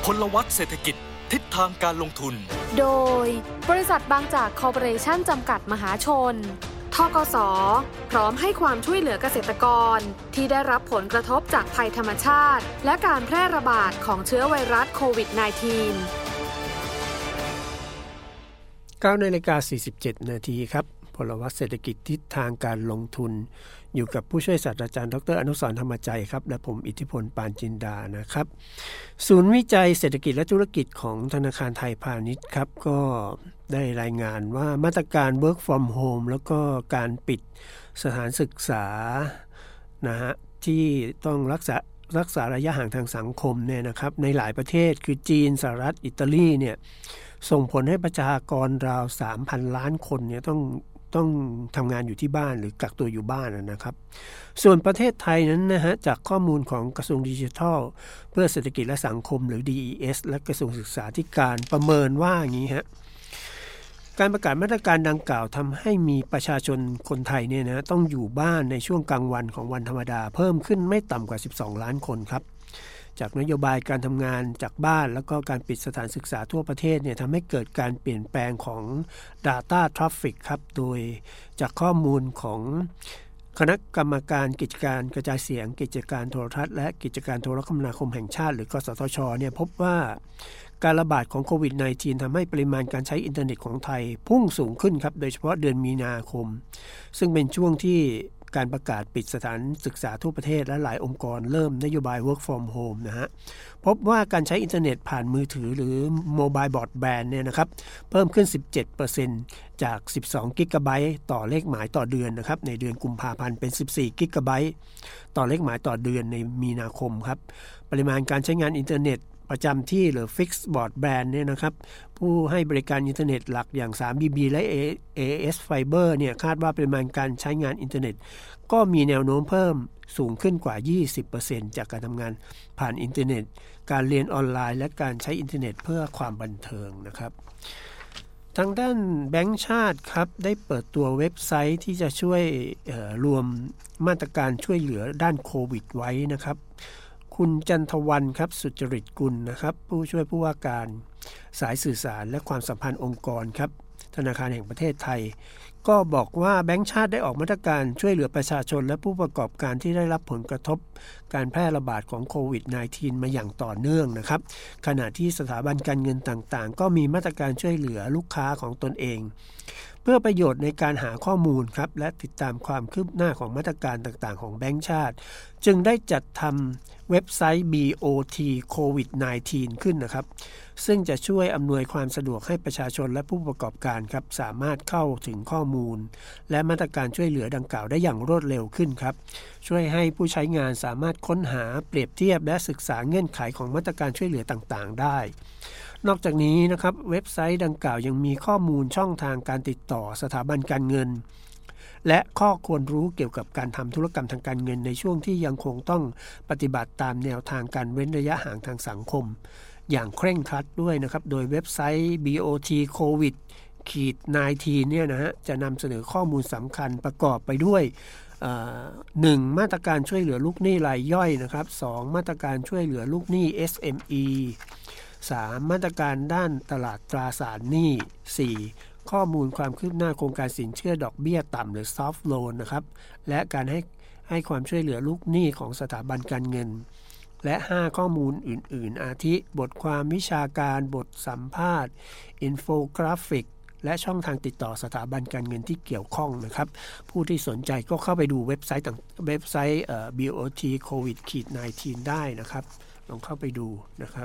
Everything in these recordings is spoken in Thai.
พลวัตเศรษฐกิจทิศทางการลงทุนโดยบริษัทบางจากคอร์ปอเรชั่นจำกัดมหาชนธกส.พร้อมให้ความช่วยเหลือเกษตรกรที่ได้รับผลกระทบจากภัยธรรมชาติและการแพร่ระบาดของเชื้อไวรัสโควิด -19 9:47 น.ครับพลวัตเศรษฐกิจทิศทางการลงทุนอยู่กับผู้ช่วยศาสตราจารย์ดร.อนุสรณ์ธรรมใจครับและผมอิทธิพลปานจินดานะครับศูนย์วิจัยเศรษฐกิจและธุรกิจของธนาคารไทยพาณิชย์ครับก็ได้รายงานว่ามาตรการ work from home แล้วก็การปิดสถานศึกษานะฮะที่ต้องรักษาระยะห่างทางสังคมเนี่ยนะครับในหลายประเทศคือจีนสหรัฐอิตาลีเนี่ยส่งผลให้ประชากรราว 3,000 ล้านคนเนี่ยต้องทำงานอยู่ที่บ้านหรือกักตัวอยู่บ้านนะครับส่วนประเทศไทยนั้นนะฮะจากข้อมูลของกระทรวงดิจิทัลเพื่อเศรษฐกิจและสังคมหรือ DES และกระทรวงศึกษาธิการประเมินว่าอย่างนี้ฮะการประกาศมาตรการดังกล่าวทำให้มีประชาชนคนไทยเนี่ยนะต้องอยู่บ้านในช่วงกลางวันของวันธรรมดาเพิ่มขึ้นไม่ต่ำกว่า12ล้านคนครับจากนโยบายการทำงานจากบ้านแล้วก็การปิดสถานศึกษาทั่วประเทศเนี่ยทำให้เกิดการเปลี่ยนแปลงของ Data Traffic ครับโดยจากข้อมูลของคณะกรรมการกิจการกระจายเสียงกิจการโทรทัศน์และกิจการโทรคมนาคมแห่งชาติหรือกสทช.เนี่ยพบว่าการระบาดของโควิด -19 ทำให้ปริมาณการใช้อินเทอร์เน็ตของไทยพุ่งสูงขึ้นครับโดยเฉพาะเดือนมีนาคมซึ่งเป็นช่วงที่การประกาศปิดสถานศึกษาทั่วประเทศและหลายองค์กรเริ่มนโยบาย work from home นะฮะพบว่าการใช้อินเทอร์เน็ตผ่านมือถือหรือ mobile broadband เนี่ยนะครับเพิ่มขึ้น 17% จาก12กิกะไบต์ต่อเลขหมายต่อเดือนนะครับในเดือนกุมภาพันธ์เป็น14กิกะไบต์ต่อเลขหมายต่อเดือนในมีนาคมครับปริมาณการใช้งานอินเทอร์เน็ตประจำที่หรือ Fixed Broadband เนี่ยนะครับผู้ให้บริการอินเทอร์เน็ตหลักอย่าง 3BB และ AS Fiber เนี่ยคาดว่าปริมาณการใช้งานอินเทอร์เน็ตก็มีแนวโน้มเพิ่มสูงขึ้นกว่า 20% จากการทำงานผ่านอินเทอร์เน็ตการเรียนออนไลน์และการใช้อินเทอร์เน็ตเพื่อความบันเทิงนะครับทางด้านแบงก์ชาติครับได้เปิดตัวเว็บไซต์ที่จะช่วยรวมมาตรการช่วยเหลือด้านโควิดไว้นะครับคุณจันทวรรณครับสุจริตกุลนะครับผู้ช่วยผู้ว่าการสายสื่อสารและความสัมพันธ์องค์กรครับธนาคารแห่งประเทศไทยก็บอกว่าแบงก์ชาติได้ออกมาตรการช่วยเหลือประชาชนและผู้ประกอบการที่ได้รับผลกระทบการแพร่ระบาดของโควิด -19 มาอย่างต่อเนื่องนะครับขณะที่สถาบันการเงินต่างๆก็มีมาตรการช่วยเหลือลูกค้าของตนเองเพื่อประโยชน์ในการหาข้อมูลครับและติดตามความคืบหน้าของมาตรการต่างๆของแบงก์ชาติจึงได้จัดทำเว็บไซต์ BOT COVID-19 ขึ้นนะครับซึ่งจะช่วยอำนวยความสะดวกให้ประชาชนและผู้ประกอบการครับสามารถเข้าถึงข้อมูลและมาตรการช่วยเหลือดังกล่าวได้อย่างรวดเร็วขึ้นครับช่วยให้ผู้ใช้งานสามารถค้นหาเปรียบเทียบและศึกษาเงื่อนไขของมาตรการช่วยเหลือต่างๆได้นอกจากนี้นะครับเว็บไซต์ดังกล่าวยังมีข้อมูลช่องทางการติดต่อสถาบันการเงินและข้อควรรู้เกี่ยวกับการทำธุรกรรมทางการเงินในช่วงที่ยังคงต้องปฏิบัติตามแนวทางการเว้นระยะห่างทางสังคมอย่างเคร่งครัดด้วยนะครับโดยเว็บไซต์ BOT COVID-19 เนี่ยนะฮะจะนำเสนอข้อมูลสำคัญประกอบไปด้วย1. มาตรการช่วยเหลือลูกหนี้รายย่อยนะครับ 2. มาตรการช่วยเหลือลูกหนี้ SME 3. มาตรการด้านตลาดตราสารหนี้ 4. ข้อมูลความคืบหน้าโครงการสินเชื่อดอกเบี้ยต่ำหรือ soft loan นะครับและการให้ความช่วยเหลือลูกหนี้ของสถาบันการเงินและ 5 ข้อมูลอื่นๆอาทิบทความวิชาการบทสัมภาษณ์อินโฟกราฟิกและช่องทางติดต่อสถาบันการเงินที่เกี่ยวข้องนะครับผู้ที่สนใจก็เข้าไปดูเว็บไซต์BOT COVID-19 ได้นะครับลองเข้าไปดูนะครับ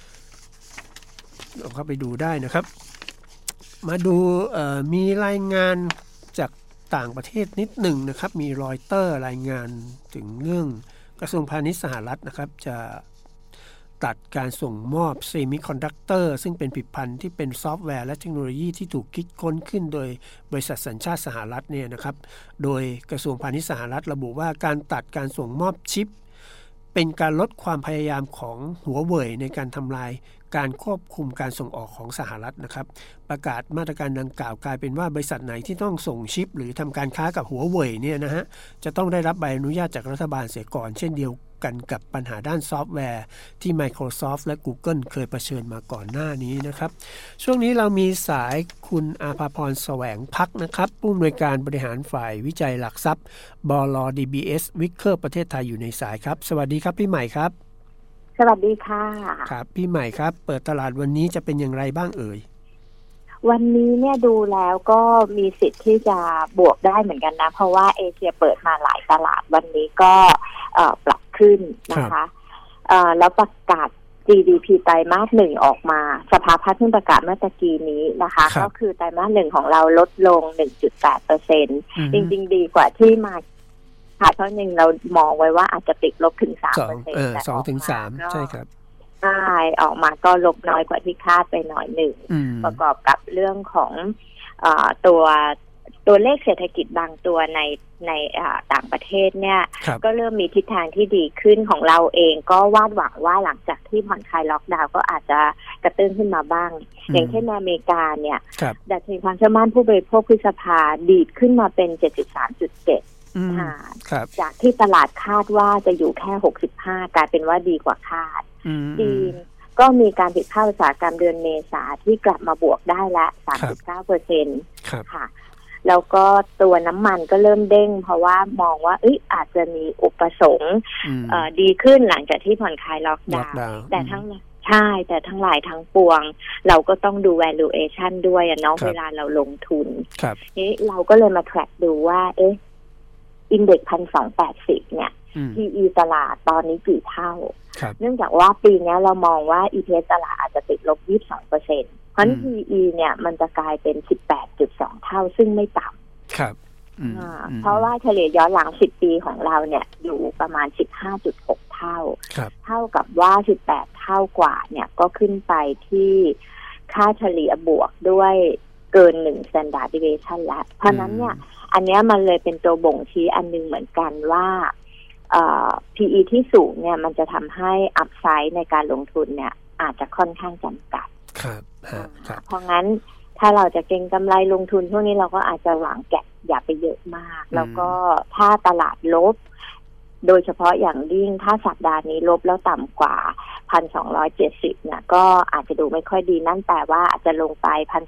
ลองเข้าไปดูได้นะครับมาดูมีรายงานจากต่างประเทศนิดหนึ่งนะครับมีรอยเตอร์รายงานถึงเรื่องกระทรวงพาณิชย์สหรัฐนะครับจะตัดการส่งมอบเซมิคอนดักเตอร์ซึ่งเป็นผลิตภัณฑ์ที่เป็นซอฟต์แวร์และเทคโนโลยีที่ถูกคิดค้นขึ้นโดยบริษัทสัญชาติสหรัฐเนี่ยนะครับโดยกระทรวงพาณิชย์สหรัฐระบุว่าการตัดการส่งมอบชิปเป็นการลดความพยายามของหัวเว่ยในการทำลายการควบคุมการส่งออกของสหรัฐนะครับประกาศมาตรการดังกล่าวกลายเป็นว่าบริษัทไหนที่ต้องส่งชิปหรือทำการค้ากับหัวเว่ยเนี่ยนะฮะจะต้องได้รับใบอนุญาตจากรัฐบาลเสียก่อนเช่นเดียวกันกับปัญหาด้านซอฟต์แวร์ที่ Microsoft และ Google เคยเผชิญมาก่อนหน้านี้นะครับช่วงนี้เรามีสายคุณอาภาพรแสวงพักนะครับผู้อำนวยการบริหารฝ่ายวิจัยหลักทรัพย์บล. DBS Wicker ประเทศไทยอยู่ในสายครับสวัสดีครับพี่ใหม่ครับสวัสดีค่ะครับพี่ใหม่ครับเปิดตลาดวันนี้จะเป็นอย่างไรบ้างเอ่ยวันนี้เนี่ยดูแล้วก็มีสิทธิ์ที่จะบวกได้เหมือนกันนะเพราะว่าเอเชียเปิดมาหลายตลาดวันนี้ก็ปรับขึ้นนะคะแล้วประกาศ GDP ไตรมาส 1ออกมาสภาพัฒน์เพิ่งประกาศเมื่อตะกี้นี้นะคะก็คือไตรมาส 1ของเราลดลง 1.8% จริงๆดีกว่าที่มาค่ะเพราะนึงเรามองไว้ว่าอาจจะติดลบถึง 3% แต่ 2-3 ใช่ครับใช่ออกมาก็ลบน้อยกว่าที่คาดไปหน่อยหนึ่งประกอบกับเรื่องของตัวเลขเศรษฐกิจบางตัวในต่างประเทศเนี่ยก็เริ่มมีทิศทางที่ดีขึ้นของเราเองก็วาดหวังว่าหลังจากที่ผ่อนคลายล็อกดาวน์ก็อาจจะกระตุ้นขึ้นมาบ้างอย่างเช่นในอเมริกาเนี่ยดัชนีความเชื่อมั่นผู้บริโภคพฤษภาดีดขึ้นมาเป็น 73.7จากที่ตลาดคาดว่าจะอยู่แค่65กลายเป็นว่าดีกว่าคาดจีนก็มีการติดเข้าอุตสาหกรรมเดือนเมษาที่กลับมาบวกได้ละ 39% ค่ะแล้วก็ตัวน้ำมันก็เริ่มเด้งเพราะว่ามองว่าอาจจะมีอุปสงค์ดีขึ้นหลังจากที่ผ่อนคลายล็อกดาวน์แต่ทั้งหลายทั้งปวงเราก็ต้องดู valuation ด้วยเนาะเวลาเราลงทุนนี่เราก็เลยมา track ดูว่าอินเด็กซ์ 1,280 เนี่ย PE ตลาดตอนนี้กี่เท่าเนื่องจากว่าปีนี้เรามองว่า EPS ตลาดอาจจะติดลบ 22%เพราะฉะนั้น PE เนี่ยมันจะกลายเป็น 18.2 เท่าซึ่งไม่ต่ำครับเพราะว่าเฉลี่ยย้อนหลัง10ปีของเราเนี่ยอยู่ประมาณ 15.6 เท่าเท่ากับว่า18เท่ากว่าเนี่ยก็ขึ้นไปที่ค่าเฉลี่ยบวกด้วยเกิน1 standard deviation แล้วเพราะนั้นเนี่ยอันนี้มันเลยเป็นตัวบ่งชี้อันนึงเหมือนกันว่าPE ที่สูงเนี่ยมันจะทำให้อัพไซด์ในการลงทุนเนี่ยอาจจะค่อนข้างจำกัดครับเพราะงั้นถ้าเราจะเก็งกำไรลงทุนพวกนี้เราก็อาจจะหวังแกะอย่าไปเยอะมากแล้วก็ถ้าตลาดลบโดยเฉพาะอย่างยิ่งถ้าสัปดาห์นี้ลบแล้วต่ำกว่า 1,270 เนี่ยก็อาจจะดูไม่ค่อยดีนั่นแปลว่าอาจจะลงไป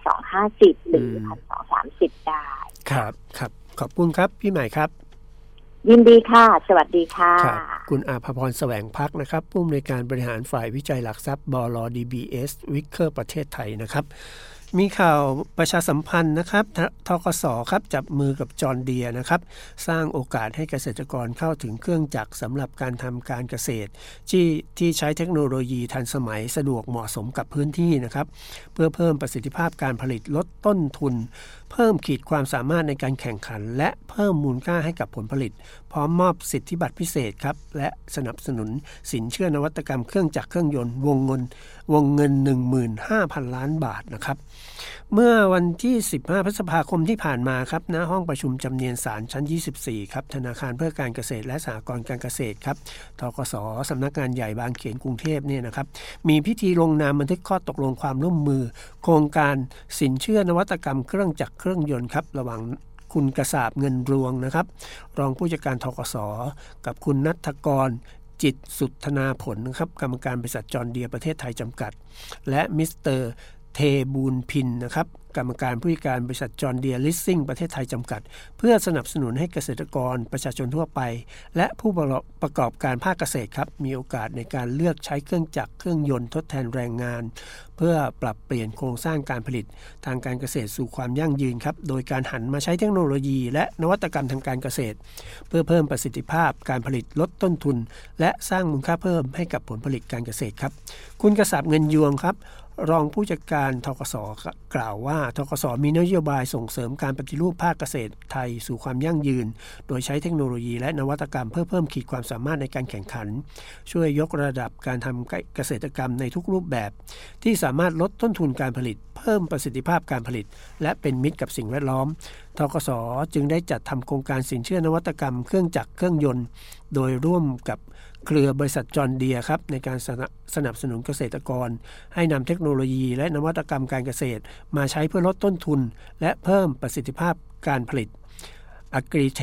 1,250 หรือ 1,230 ได้ครับขอบคุณครับพี่ใหม่ครับยินดีค่ะสวัสดีค่ะคุณอาภาพรแสวงพักนะครับผู้อำนวยการบริหารฝ่ายวิจัยหลักทรัพย์บล. DBS Wicker ประเทศไทยนะครับมีข่าวประชาสัมพันธ์นะครับธกส.ครับจับมือกับจอห์นเดียร์นะครับสร้างโอกาสให้เกษตรกรเข้าถึงเครื่องจักรสำหรับการทำการเกษตรที่ใช้เทคโนโลยีทันสมัยสะดวกเหมาะสมกับพื้นที่นะครับเพื่อเพิ่มประสิทธิภาพการผลิตลดต้นทุนเพิ่มขีดความสามารถในการแข่งขันและเพิ่มมูลค่าให้กับผลผลิตพร้อมมอบสิทธิบัตรพิเศษครับและสนับสนุนสินเชื่อนวัตกรรมเครื่องจักรเครื่องยนต์วงเงิน 15,000 ล้านบาทนะครับเมื่อวันที่15พฤษภาคมที่ผ่านมาครับณห้องประชุมจำเนียนศาลชั้น24ครับธนาคารเพื่อการเกษตรและสหกรณ์การเกษตรครับธกส.สำนักงานใหญ่บางเขนกรุงเทพเนี่ยนะครับมีพิธีลงนามบันทึกข้อตกลงความร่วมมือโครงการสินเชื่อนวัตกรรมเครื่องจักรเครื่องยนต์ครับระหว่างคุณกษาบเงินรวงนะครับรองผู้จัดการธกส.กับคุณณัฐกรจิตสุทธนาผลนะครับกรรมการบริษัทจอห์นเดียร์ประเทศไทยจำกัดและมิสเตอร์เทบูลพินนะครับกรรมการผู้จัดการบริษัทจอห์นเดียร์ลิสซิ่งประเทศไทยจำกัดเพื่อสนับสนุนให้เกษตรกรประชาชนทั่วไปและผู้ประกอบการภาคเกษตรครับมีโอกาสในการเลือกใช้เครื่องจักรเครื่องยนต์ทดแทนแรงงานเพื่อปรับเปลี่ยนโครงสร้างการผลิตทางการเกษตรสู่ความยั่งยืนครับโดยการหันมาใช้เทคโนโลยีและนวัตกรรมทางการเกษตรเพื่อเพิ่มประสิทธิภาพการผลิตลดต้นทุนและสร้างมูลค่าเพิ่มให้กับผลผลิตการเกษตรครับคุณกษาบเงินยวงครับรองผู้จัดการธกส.กล่าวว่าธกส.มีนโยบายส่งเสริมการปฏิรูปภาคเกษตรไทยสู่ความยั่งยืนโดยใช้เทคโนโลยีและนวัตกรรมเพื่อเพิ่มขีดความสามารถในการแข่งขันช่วยยกระดับการทำเกษตรกรรมในทุกรูปแบบที่สามารถลดต้นทุนการผลิตเพิ่มประสิทธิภาพการผลิตและเป็นมิตรกับสิ่งแวดล้อมธกส.จึงได้จัดทำโครงการสินเชื่อนวัตกรรมเครื่องจักรเครื่องยนต์โดยร่วมกับเครือบริษัทจอห์นเดียร์ครับในการสนับสนุนเกษตรกรให้นำเทคโนโลยีและนวัตกรรมการเกษตรมาใช้เพื่อลดต้นทุนและเพิ่มประสิทธิภาพการผลิต Agritech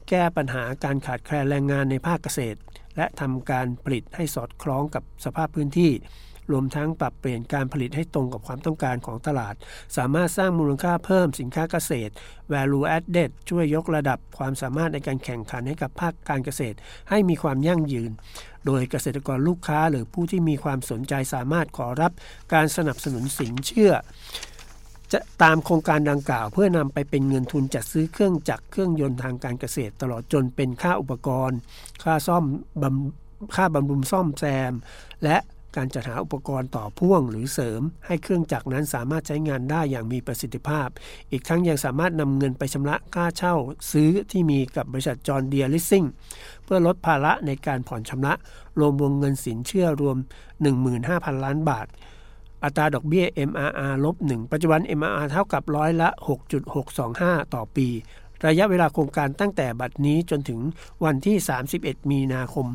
แก้ปัญหาการขาดแคลนแรงงานในภาคเกษตรและทำการผลิตให้สอดคล้องกับสภาพพื้นที่รวมทั้งปรับเปลี่ยนการผลิตให้ตรงกับความต้องการของตลาดสามารถสร้างมูลค่าเพิ่มสินค้าเกษตร value added ช่วยยกระดับความสามารถในการแข่งขันให้กับภาคการเกษตรให้มีความยั่งยืนโดยเกษตรกรลูกค้าหรือผู้ที่มีความสนใจสามารถขอรับการสนับสนุนสินเชื่อจะตามโครงการดังกล่าวเพื่อนำไปเป็นเงินทุนจัดซื้อเครื่องจักรเครื่องยนต์ทางการเกษตรตลอดจนเป็นค่าอุปกรณ์ค่าบำรุงซ่อมแซมและการจัดหาอุปกรณ์ต่อพ่วงหรือเสริมให้เครื่องจักรนั้นสามารถใช้งานได้อย่างมีประสิทธิภาพอีกทั้งยังสามารถนำเงินไปชำระค่าเช่าซื้อที่มีกับบริษัทจอห์นเดียร์ลิสซิ่งเพื่อลดภาระในการผ่อนชำระรวมวงเงินสินเชื่อรวม 15,000 ล้านบาทอัตราดอกเบี้ย MRR-1 ปัจจุบัน MRR เท่ากับร้อยละ 6.625 ต่อปีระยะเวลาโครงการตั้งแต่บัดนี้จนถึงวันที่31มีนาคม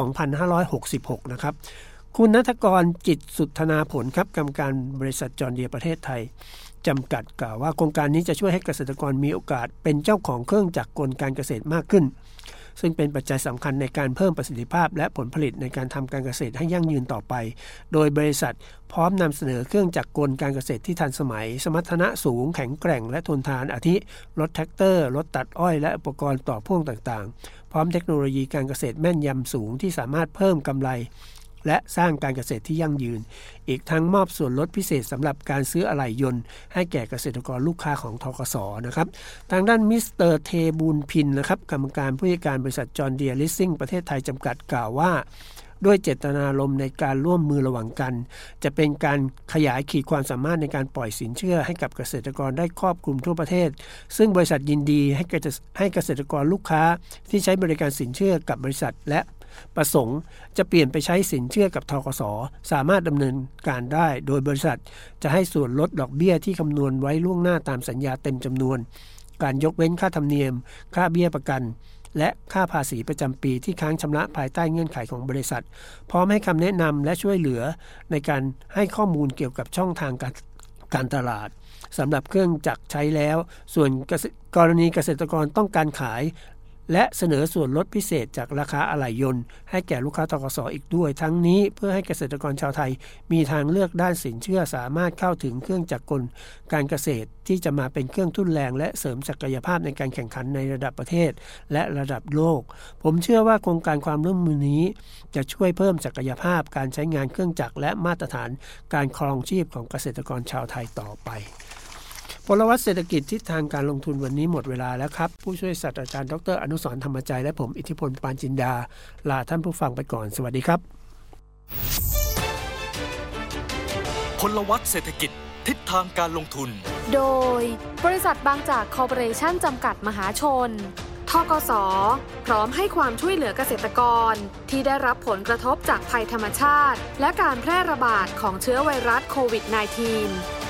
2566นะครับคุณณัฐกรจิตสุทธนาผลครับกรรมการบริษัทจอห์นเดียร์ประเทศไทยจำกัดกล่าวว่าโครงการนี้จะช่วยให้เกษตรกรมีโอกาสเป็นเจ้าของเครื่องจักรกลการเกษตรมากขึ้นซึ่งเป็นปัจจัยสำคัญในการเพิ่มประสิทธิภาพและผลผลิตในการทำการเกษตรให้ยั่งยืนต่อไปโดยบริษัทพร้อมนำเสนอเครื่องจักรกลการเกษตรที่ทันสมัยสมรรถนะสูงแข็งแกร่งและทนทานอาทิรถแทรกเตอร์รถตัดอ้อยและอุปกรณ์ต่อพ่วงต่างๆพร้อมเทคโนโลยีการเกษตรแม่นยำสูงที่สามารถเพิ่มกำไรและสร้างการเกษตรที่ยั่งยืนอีกทั้งมอบส่วนลดพิเศษสำหรับการซื้ออะไหล่ยนต์ให้แก่เกษตรกรลูกค้าของธกส.นะครับทางด้านมิสเตอร์เทบูลพินนะครับกรรมการผู้จัดการบริษัทจอห์นเดียร์ลิสซิ่งประเทศไทยจำกัดกล่าวว่าด้วยเจตนารมณ์ในการร่วมมือระหว่างกันจะเป็นการขยายขีดความสามารถในการปล่อยสินเชื่อให้กับเกษตรกรได้ครอบคลุมทั่วประเทศซึ่งบริษัทยินดีให้เกษตรกรลูกค้าที่ใช้บริการสินเชื่อกับบริษัทและประสงค์จะเปลี่ยนไปใช้สินเชื่อกับธกส.สามารถดำเนินการได้โดยบริษัทจะให้ส่วนลดดอกเบี้ยที่คำนวณไว้ล่วงหน้าตามสัญญาเต็มจำนวนการยกเว้นค่าธรรมเนียมค่าเบี้ยประกันและค่าภาษีประจำปีที่ค้างชำระภายใต้เงื่อนไขของบริษัทพร้อมให้คำแนะนำและช่วยเหลือในการให้ข้อมูลเกี่ยวกับช่องทางการตลาดสำหรับเครื่องจักรใช้แล้วส่วนกรณีเกษตรกรต้องการขายและเสนอส่วนลดพิเศษจากราคาอะไหล่ยนต์ให้แก่ลูกค้าธกส.อีกด้วยทั้งนี้เพื่อให้เกษตรกรชาวไทยมีทางเลือกด้านสินเชื่อสามารถเข้าถึงเครื่องจักรกลการเกษตรที่จะมาเป็นเครื่องทุ่นแรงและเสริมศักยภาพในการแข่งขันในระดับประเทศและระดับโลกผมเชื่อว่าโครงการความร่วมมือนี้จะช่วยเพิ่มศักยภาพการใช้งานเครื่องจักรและมาตรฐานการครองชีพของเกษตรกรชาวไทยต่อไปพลวัตเศรษฐกิจทิศทางการลงทุนวันนี้หมดเวลาแล้วครับผู้ช่วยศาสตราจารย์ดร.อนุสรณ์ธรรมใจและผมอิทธิพลปานจินดาลาท่านผู้ฟังไปก่อนสวัสดีครับพลวัตเศรษฐกิจทิศทางการลงทุนโดยบริษัทบางจากคอร์ปอเรชั่นจำกัดมหาชนธกส.พร้อมให้ความช่วยเหลือเกษตรกรที่ได้รับผลกระทบจากภัยธรรมชาติและการแพร่ระบาดของเชื้อไวรัสโควิด -19